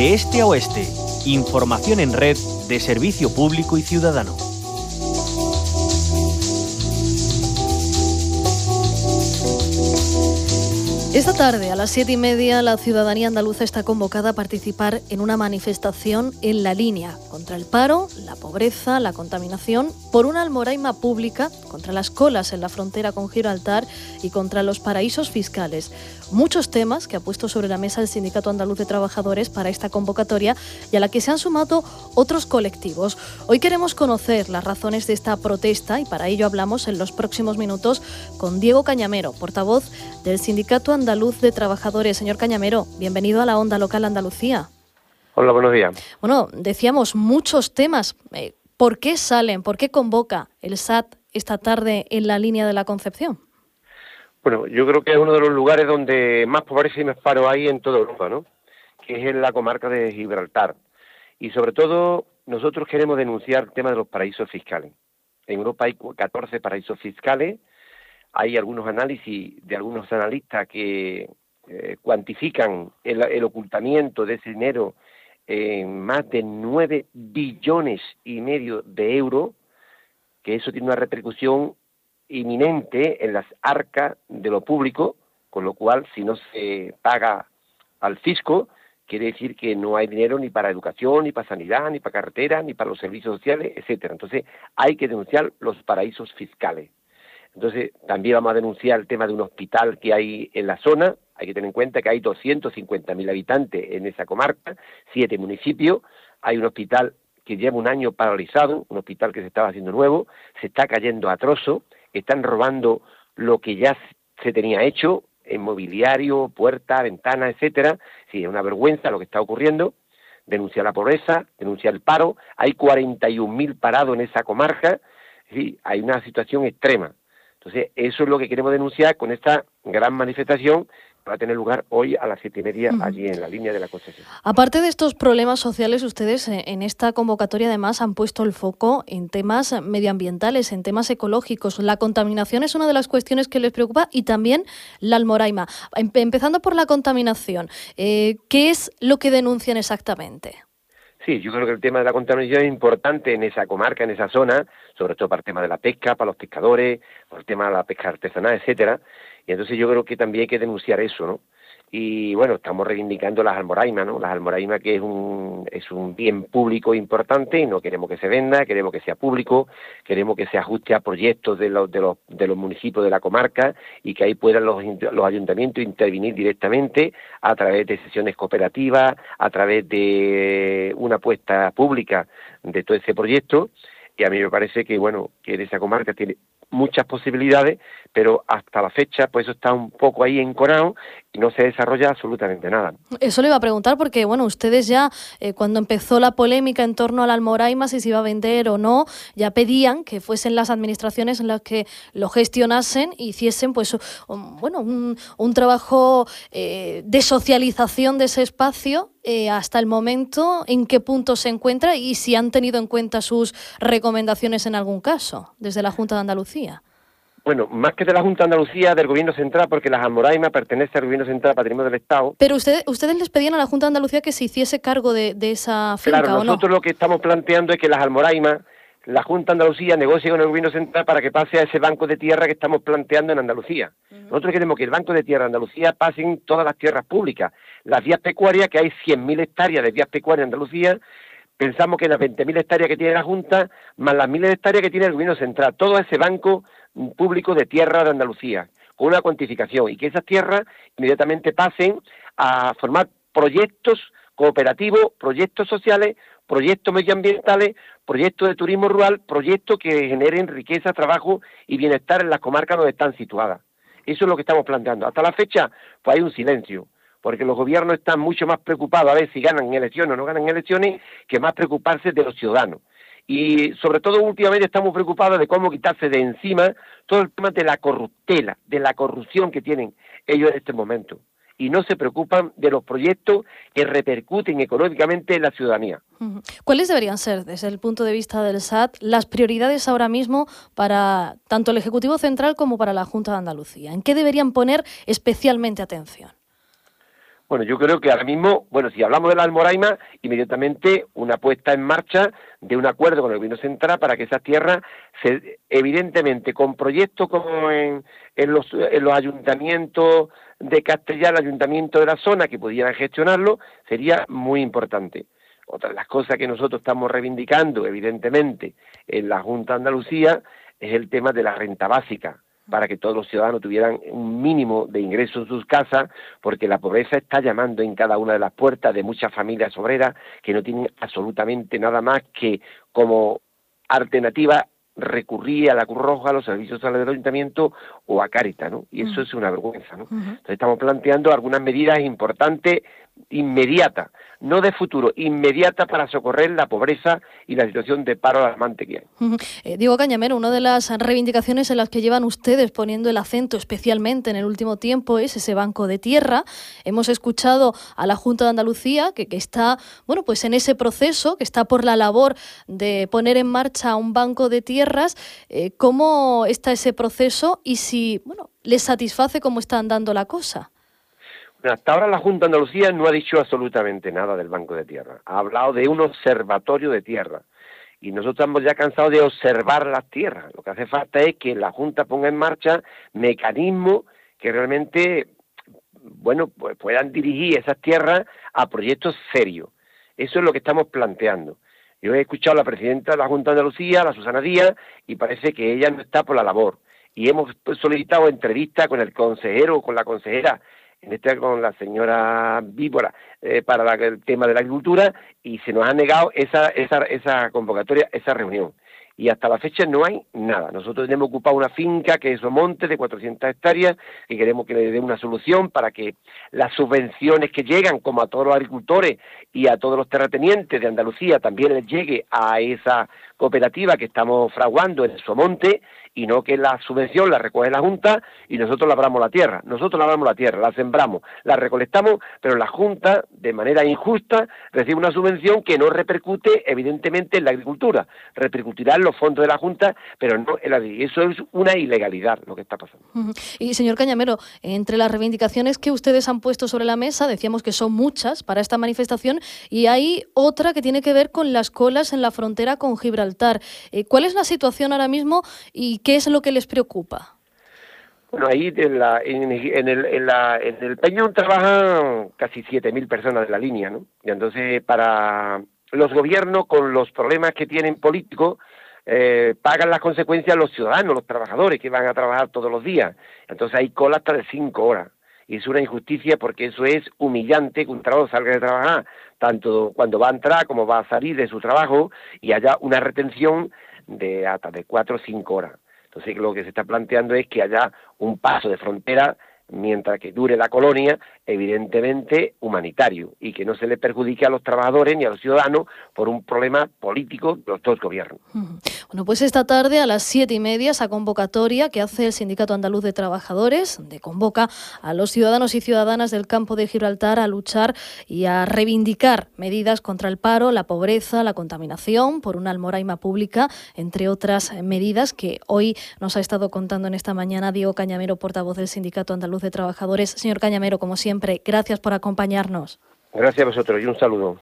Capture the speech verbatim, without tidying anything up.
De este a oeste, información en red de servicio público y ciudadano. Esta tarde, a las siete y media, la ciudadanía andaluza está convocada a participar en una manifestación en la línea contra el paro, la pobreza, la contaminación, por una almoraima pública, contra las colas en la frontera con Gibraltar y contra los paraísos fiscales. Muchos temas que ha puesto sobre la mesa el Sindicato Andaluz de Trabajadores para esta convocatoria y a la que se han sumado otros colectivos. Hoy queremos conocer las razones de esta protesta y para ello hablamos en los próximos minutos con Diego Cañamero, portavoz del Sindicato Andaluz de Trabajadores. Señor Cañamero, bienvenido a la Onda Local Andalucía. Hola, buenos días. Bueno, decíamos muchos temas. ¿Por qué salen, por qué convoca el S A T esta tarde en la línea de la Concepción? Bueno, yo creo que es uno de los lugares donde más pobreza y más paro hay en toda Europa, ¿no? Que es en la comarca de Gibraltar. Y sobre todo, nosotros queremos denunciar el tema de los paraísos fiscales. En Europa hay catorce paraísos fiscales. Hay algunos análisis de algunos analistas que eh, cuantifican el, el ocultamiento de ese dinero en más de nueve billones y medio de euros, que eso tiene una repercusión inminente en las arcas de lo público, con lo cual si no se paga al fisco, quiere decir que no hay dinero ni para educación, ni para sanidad, ni para carretera, ni para los servicios sociales, etcétera. Entonces hay que denunciar los paraísos fiscales. Entonces también vamos a denunciar el tema de un hospital que hay en la zona. Hay que tener en cuenta que hay doscientos cincuenta mil habitantes en esa comarca, siete municipios. Hay un hospital que lleva un año paralizado, un hospital que se estaba haciendo nuevo, se está cayendo a trozos. Están robando lo que ya se tenía hecho, en mobiliario, puertas, ventanas, etcétera. Sí, es una vergüenza lo que está ocurriendo. Denunciar la pobreza, denunciar el paro. Hay cuarenta y un mil parados en esa comarca. Sí, hay una situación extrema. Entonces, eso es lo que queremos denunciar con esta gran manifestación que va a tener lugar hoy a las siete y media uh-huh. allí en la línea de la Concepción. Aparte de estos problemas sociales, ustedes en esta convocatoria además han puesto el foco en temas medioambientales, en temas ecológicos. La contaminación es una de las cuestiones que les preocupa y también la almoraima. Empezando por la contaminación, eh, ¿qué es lo que denuncian exactamente? Sí, yo creo que el tema de la contaminación es importante en esa comarca, en esa zona, sobre todo para el tema de la pesca, para los pescadores, por el tema de la pesca artesanal, etcétera. Y entonces yo creo que también hay que denunciar eso, ¿no? Y bueno, estamos reivindicando las almoraimas, ¿no? Las almoraimas que es un es un bien público importante y no queremos que se venda, queremos que sea público, queremos que se ajuste a proyectos de los de los de los municipios de la comarca y que ahí puedan los los ayuntamientos intervenir directamente a través de sesiones cooperativas, a través de una apuesta pública de todo ese proyecto. Y a mí me parece que, bueno, que esa comarca tiene muchas posibilidades, pero hasta la fecha, pues eso está un poco ahí enconado y no se desarrolla absolutamente nada. Eso le iba a preguntar porque, bueno, ustedes ya, eh, cuando empezó la polémica en torno a la almoraima, si se iba a vender o no, ya pedían que fuesen las administraciones las que lo gestionasen e hiciesen, pues, un, bueno, un, un trabajo eh, de socialización de ese espacio. Eh, hasta el momento, ¿en qué punto se encuentra y si han tenido en cuenta sus recomendaciones en algún caso desde la Junta de Andalucía? Bueno, más que de la Junta de Andalucía, del Gobierno Central, porque las almoraimas pertenecen al Gobierno Central, Patrimonio del Estado. Pero usted, ustedes les pedían a la Junta de Andalucía que se hiciese cargo de, de esa finca, claro, ¿o no? Nosotros lo que estamos planteando es que las almoraimas, la Junta de Andalucía negocie con el Gobierno Central para que pase a ese banco de tierra que estamos planteando en Andalucía. Uh-huh. Nosotros queremos que el banco de tierra de Andalucía pasen todas las tierras públicas. Las vías pecuarias, que hay cien mil hectáreas de vías pecuarias en Andalucía, pensamos que las veinte mil hectáreas que tiene la Junta, más las miles de hectáreas que tiene el Gobierno Central, todo ese banco público de tierra de Andalucía, con una cuantificación, y que esas tierras inmediatamente pasen a formar proyectos cooperativos, proyectos sociales, proyectos medioambientales, proyectos de turismo rural, proyectos que generen riqueza, trabajo y bienestar en las comarcas donde están situadas. Eso es lo que estamos planteando. Hasta la fecha, pues hay un silencio, porque los gobiernos están mucho más preocupados a ver si ganan elecciones o no ganan elecciones, que más preocuparse de los ciudadanos. Y sobre todo últimamente estamos preocupados de cómo quitarse de encima todo el tema de la corruptela, de la corrupción que tienen ellos en este momento. Y no se preocupan de los proyectos que repercuten económicamente en la ciudadanía. ¿Cuáles deberían ser, desde el punto de vista del S A T, las prioridades ahora mismo para tanto el Ejecutivo Central como para la Junta de Andalucía? ¿En qué deberían poner especialmente atención? Bueno, yo creo que ahora mismo, bueno, si hablamos de la Almoraima, inmediatamente una puesta en marcha de un acuerdo con el gobierno central para que esas tierras, se, evidentemente, con proyectos como en, en, los, en los ayuntamientos de Castellar, el ayuntamiento de la zona, que pudieran gestionarlo, sería muy importante. Otra de las cosas que nosotros estamos reivindicando, evidentemente, en la Junta de Andalucía, es el tema de la renta básica, para que todos los ciudadanos tuvieran un mínimo de ingresos en sus casas, porque la pobreza está llamando en cada una de las puertas de muchas familias obreras que no tienen absolutamente nada más que como alternativa recurrir a la Cruz Roja, a los servicios sociales del ayuntamiento o a Cáritas, ¿no? Y eso uh-huh. es una vergüenza, ¿no? Uh-huh. Entonces estamos planteando algunas medidas importantes, inmediatas, no de futuro, inmediata para socorrer la pobreza y la situación de paro alarmante que hay. Uh-huh. Eh, Diego Cañamero, una de las reivindicaciones en las que llevan ustedes poniendo el acento especialmente en el último tiempo es ese banco de tierra. Hemos escuchado a la Junta de Andalucía que, que está, bueno, pues en ese proceso, que está por la labor de poner en marcha un banco de tierras. Eh, ¿Cómo está ese proceso y si, bueno, les satisface cómo está andando la cosa? Hasta ahora la Junta de Andalucía no ha dicho absolutamente nada del Banco de Tierra. Ha hablado de un observatorio de tierra. Y nosotros estamos ya cansados de observar las tierras. Lo que hace falta es que la Junta ponga en marcha mecanismos que realmente, bueno, pues puedan dirigir esas tierras a proyectos serios. Eso es lo que estamos planteando. Yo he escuchado a la presidenta de la Junta de Andalucía, la Susana Díaz, y parece que ella no está por la labor. Y hemos solicitado entrevistas con el consejero o con la consejera, en este con la señora Víbora, eh, para la, el tema de la agricultura, y se nos ha negado esa, esa, esa convocatoria, esa reunión. Y hasta la fecha no hay nada. Nosotros tenemos ocupado una finca que es Somonte de cuatrocientas hectáreas y queremos que le dé una solución para que las subvenciones que llegan, como a todos los agricultores y a todos los terratenientes de Andalucía, también les llegue a esa cooperativa que estamos fraguando en el Somonte, y no que la subvención la recoge la Junta y nosotros labramos la tierra. Nosotros labramos la tierra, la sembramos, la recolectamos, pero la Junta, de manera injusta, recibe una subvención que no repercute, evidentemente, en la agricultura. Repercutirá en los fondos de la Junta, pero no en la de... Eso es una ilegalidad lo que está pasando. Uh-huh. Y, señor Cañamero, entre las reivindicaciones que ustedes han puesto sobre la mesa, decíamos que son muchas para esta manifestación, y hay otra que tiene que ver con las colas en la frontera con Gibraltar. Eh, ¿Cuál es la situación ahora mismo y qué es lo que les preocupa? Bueno, ahí en, la, en, en, el, en, la, en el Peñón trabajan casi siete mil personas de la línea, ¿no? Y entonces para los gobiernos, con los problemas que tienen políticos, eh, pagan las consecuencias los ciudadanos, los trabajadores que van a trabajar todos los días. Entonces hay cola hasta de cinco horas. Y es una injusticia porque eso es humillante que un trabajador salga de trabajar, tanto cuando va a entrar como va a salir de su trabajo, y haya una retención de hasta de cuatro o cinco horas. Entonces lo que se está planteando es que haya un paso de frontera mientras que dure la colonia, evidentemente humanitario, y que no se le perjudique a los trabajadores ni a los ciudadanos por un problema político de los dos gobiernos. Bueno, pues esta tarde a las siete y media esa convocatoria que hace el Sindicato Andaluz de Trabajadores, donde convoca a los ciudadanos y ciudadanas del campo de Gibraltar a luchar y a reivindicar medidas contra el paro, la pobreza, la contaminación, por una almoraima pública, entre otras medidas que hoy nos ha estado contando en esta mañana Diego Cañamero, portavoz del Sindicato Andaluz de Trabajadores. Señor Cañamero, como siempre, gracias por acompañarnos. Gracias a vosotros y un saludo.